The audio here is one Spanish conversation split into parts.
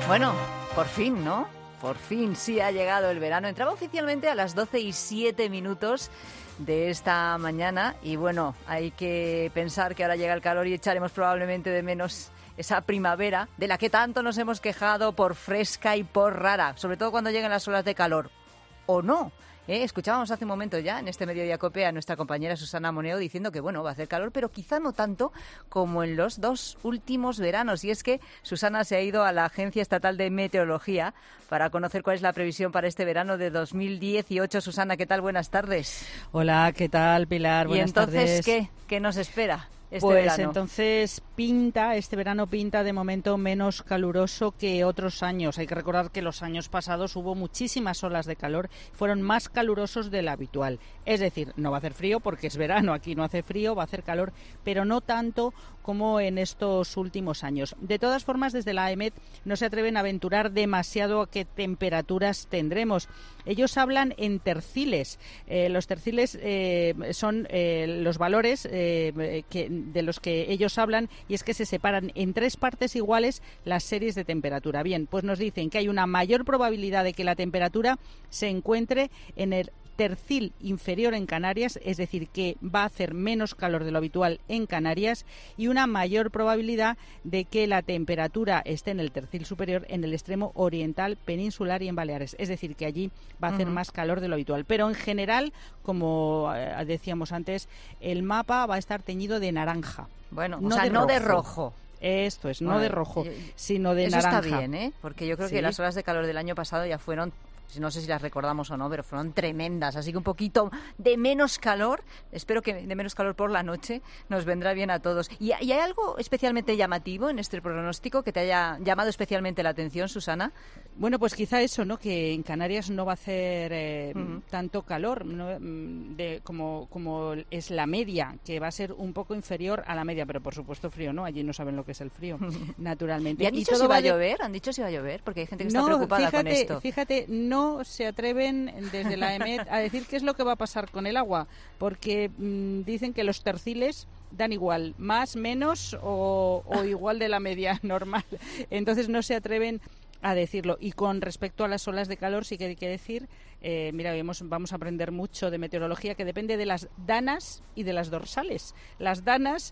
Bueno, por fin, ¿no? Por fin sí ha llegado el verano. Entraba oficialmente a las 12:07 de esta mañana y bueno, hay que pensar que ahora llega el calor y echaremos probablemente de menos esa primavera de la que tanto nos hemos quejado por fresca y por rara, sobre todo cuando llegan las olas de calor. ¿O no? Escuchábamos hace un momento ya en este Mediodía Cope a nuestra compañera Susana Moneo diciendo que bueno, va a hacer calor, pero quizá no tanto como en los 2 últimos veranos. Y es que Susana se ha ido a la Agencia Estatal de Meteorología para conocer cuál es la previsión para este verano de 2018. Susana, ¿qué tal? Buenas tardes. Hola, ¿qué tal, Pilar? Buenas tardes. ¿Y entonces qué nos espera este pues verano? Entonces este verano pinta de momento menos caluroso que otros años. Hay que recordar que los años pasados hubo muchísimas olas de calor, fueron más calurosos de lo habitual. Es decir, no va a hacer frío porque es verano, aquí no hace frío, va a hacer calor, pero no tanto como en estos últimos años. De todas formas, desde la AEMET no se atreven a aventurar demasiado a qué temperaturas tendremos. Ellos hablan en terciles. Los terciles son los valores de los que ellos hablan, y es que se separan en 3 partes iguales las series de temperatura. Bien, pues nos dicen que hay una mayor probabilidad de que la temperatura se encuentre en el tercil inferior en Canarias, es decir, que va a hacer menos calor de lo habitual en Canarias, y una mayor probabilidad de que la temperatura esté en el tercil superior en el extremo oriental, peninsular y en Baleares, es decir, que allí va a hacer más calor de lo habitual. Pero en general, como decíamos antes, el mapa va a estar teñido de naranja. Bueno, no de rojo. Esto es, no de rojo, sino de naranja. Eso está bien, porque yo creo que las olas de calor del año pasado ya fueron, no sé si las recordamos o no, pero fueron tremendas, así que un poquito de menos calor, espero que de menos calor por la noche, nos vendrá bien a todos. ¿Y hay algo especialmente llamativo en este pronóstico que te haya llamado especialmente la atención, Susana? Bueno, pues quizá eso, ¿no? Que en Canarias no va a hacer tanto calor, ¿no? como es la media, que va a ser un poco inferior a la media, pero por supuesto frío, ¿no? Allí no saben lo que es el frío, naturalmente. ¿Y han dicho si va a llover? ¿Han dicho si va a llover? Porque hay gente que está preocupada con esto. Fíjate, no se atreven desde la EMET a decir qué es lo que va a pasar con el agua, porque dicen que los terciles dan igual, más, menos o igual de la media normal. Entonces no se atreven a decirlo. Y con respecto a las olas de calor sí que hay que decir, vamos a aprender mucho de meteorología, que depende de las danas y de las dorsales. Las danas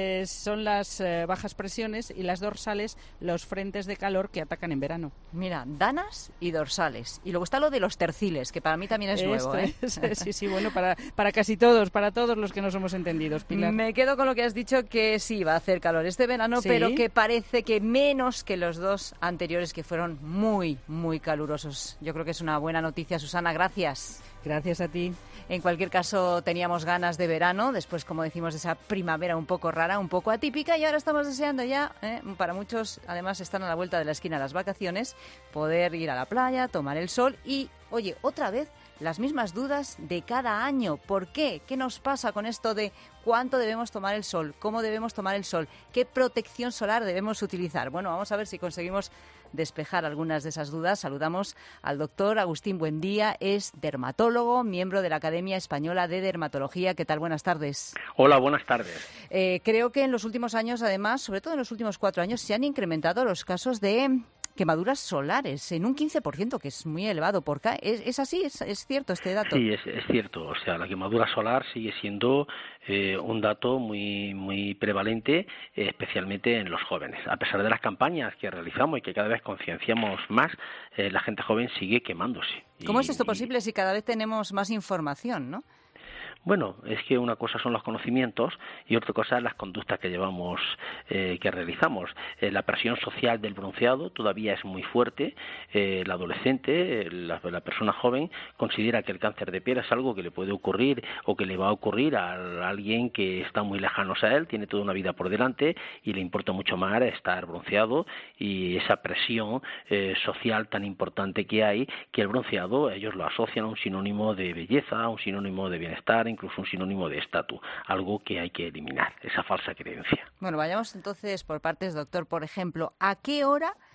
son las bajas presiones y las dorsales los frentes de calor que atacan en verano. Mira, danas y dorsales. Y luego está lo de los terciles, que para mí también es nuevo. Sí, bueno, para casi todos, para todos los que nos hemos entendido, Pilar. Me quedo con lo que has dicho, que sí, va a hacer calor este verano, ¿sí? Pero que parece que menos que los 2 anteriores, que fueron muy, muy calurosos. Yo creo que es una buena noticia, Susana, gracias. Gracias a ti. En cualquier caso, teníamos ganas de verano, después, como decimos, de esa primavera un poco rara, un poco atípica, y ahora estamos deseando ya, para muchos, además, están a la vuelta de la esquina las vacaciones, poder ir a la playa, tomar el sol y, oye, otra vez, las mismas dudas de cada año. ¿Por qué? ¿Qué nos pasa con esto de cuánto debemos tomar el sol? ¿Cómo debemos tomar el sol? ¿Qué protección solar debemos utilizar? Bueno, vamos a ver si conseguimos despejar algunas de esas dudas. Saludamos al doctor Agustín Buendía, es dermatólogo, miembro de la Academia Española de Dermatología. ¿Qué tal? Buenas tardes. Hola, buenas tardes. Creo que en los últimos años, además, sobre todo en los últimos 4 años, se han incrementado los casos de quemaduras solares en un 15%, que es muy elevado. ¿Por qué? ¿Es así? ¿Es cierto este dato? Sí, es cierto. O sea, la quemadura solar sigue siendo un dato muy, muy prevalente, especialmente en los jóvenes. A pesar de las campañas que realizamos y que cada vez concienciamos más, la gente joven sigue quemándose. ¿Cómo es esto posible si cada vez tenemos más información, no? Bueno, es que una cosa son los conocimientos y otra cosa es las conductas que llevamos, que realizamos. La presión social del bronceado todavía es muy fuerte. El adolescente, la persona joven, considera que el cáncer de piel es algo que le puede ocurrir o que le va a ocurrir a alguien que está muy lejano a él, tiene toda una vida por delante y le importa mucho más estar bronceado, y esa presión social tan importante que hay, que el bronceado ellos lo asocian a un sinónimo de belleza, a un sinónimo de bienestar, incluso un sinónimo de estatus, algo que hay que eliminar, esa falsa creencia. Bueno, vayamos entonces por partes, doctor. Por ejemplo, ¿a qué hora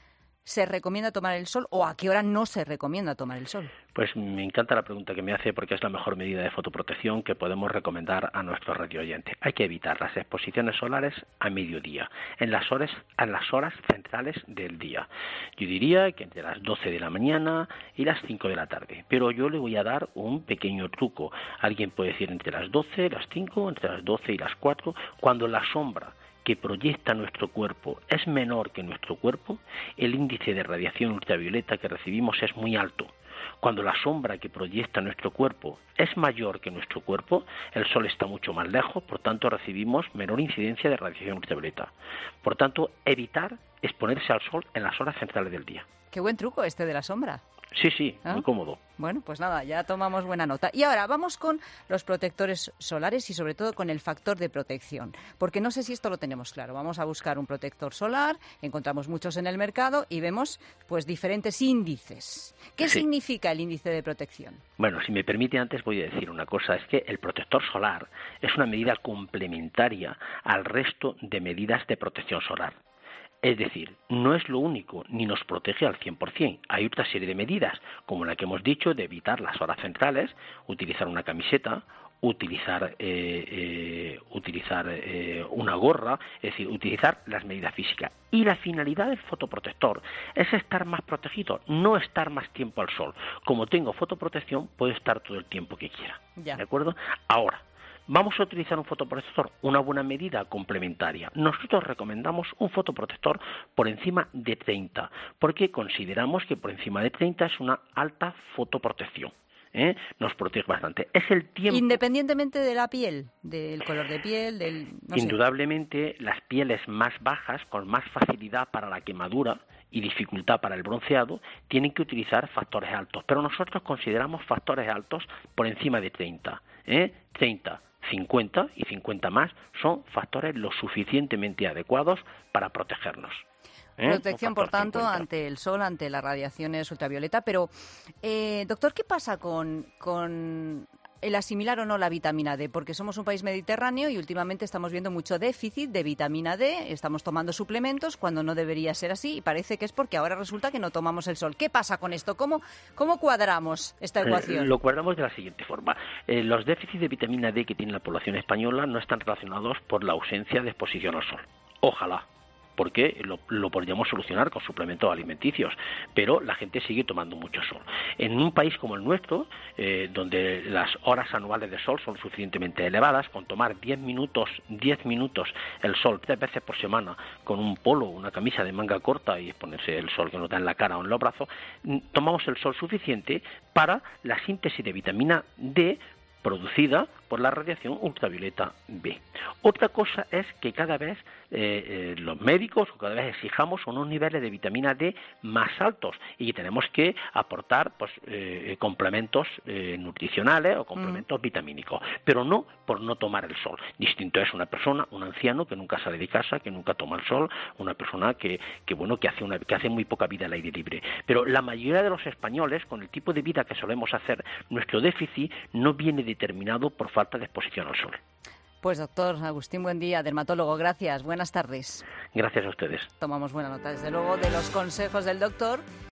se recomienda tomar el sol o a qué hora no se recomienda tomar el sol? Pues me encanta la pregunta que me hace porque es la mejor medida de fotoprotección que podemos recomendar a nuestros radioyentes. Hay que evitar las exposiciones solares a mediodía, en las horas centrales del día. Yo diría que entre las 12 de la mañana y las 5 de la tarde, pero yo le voy a dar un pequeño truco. Alguien puede decir entre las 12 y las 5, entre las 12 y las 4, cuando la sombra que proyecta nuestro cuerpo es menor que nuestro cuerpo, el índice de radiación ultravioleta que recibimos es muy alto. Cuando la sombra que proyecta nuestro cuerpo es mayor que nuestro cuerpo, el sol está mucho más lejos, por tanto recibimos menor incidencia de radiación ultravioleta. Por tanto, evitar exponerse al sol en las horas centrales del día. Qué buen truco este de la sombra. Sí, muy cómodo. Bueno, pues nada, ya tomamos buena nota. Y ahora vamos con los protectores solares y sobre todo con el factor de protección, porque no sé si esto lo tenemos claro. Vamos a buscar un protector solar, encontramos muchos en el mercado y vemos pues diferentes índices. ¿Qué significa el índice de protección? Bueno, si me permite antes voy a decir una cosa, es que el protector solar es una medida complementaria al resto de medidas de protección solar. Es decir, no es lo único, ni nos protege al 100%. Hay otra serie de medidas, como la que hemos dicho, de evitar las horas centrales, utilizar una camiseta, utilizar una gorra, es decir, utilizar las medidas físicas. Y la finalidad del fotoprotector es estar más protegido, no estar más tiempo al sol. Como tengo fotoprotección, puedo estar todo el tiempo que quiera. Ya. ¿De acuerdo? Ahora, ¿vamos a utilizar un fotoprotector? Una buena medida complementaria. Nosotros recomendamos un fotoprotector por encima de 30, porque consideramos que por encima de 30 es una alta fotoprotección. Nos protege bastante. Es el tiempo. Independientemente de la piel, del color de piel, Indudablemente, las pieles más bajas, con más facilidad para la quemadura y dificultad para el bronceado, tienen que utilizar factores altos. Pero nosotros consideramos factores altos por encima de 30. 30. 50 y 50 más son factores lo suficientemente adecuados para protegernos. Protección, por tanto, 50. Ante el sol, ante las radiaciones ultravioleta. Pero, doctor, ¿qué pasa con el asimilar o no la vitamina D? Porque somos un país mediterráneo y últimamente estamos viendo mucho déficit de vitamina D. Estamos tomando suplementos cuando no debería ser así y parece que es porque ahora resulta que no tomamos el sol. ¿Qué pasa con esto? ¿Cómo cuadramos esta ecuación? Lo cuadramos de la siguiente forma. Los déficits de vitamina D que tiene la población española no están relacionados por la ausencia de exposición al sol. Ojalá, porque lo podríamos solucionar con suplementos alimenticios, pero la gente sigue tomando mucho sol. En un país como el nuestro, donde las horas anuales de sol son suficientemente elevadas, con tomar 10 minutos el sol 3 veces por semana, con un polo, una camisa de manga corta y ponerse el sol que nos da en la cara o en los brazos, tomamos el sol suficiente para la síntesis de vitamina D producida por la radiación ultravioleta B. Otra cosa es que cada vez los médicos o cada vez exijamos unos niveles de vitamina D más altos y tenemos que aportar complementos nutricionales o complementos vitamínicos, pero no por no tomar el sol. Distinto es una persona, un anciano que nunca sale de casa, que nunca toma el sol, una persona que hace muy poca vida al aire libre. Pero la mayoría de los españoles, con el tipo de vida que solemos hacer, nuestro déficit no viene determinado por falta de exposición al sol. Pues doctor Agustín Buendía, dermatólogo, gracias. Buenas tardes. Gracias a ustedes. Tomamos buena nota, desde luego, de los consejos del doctor.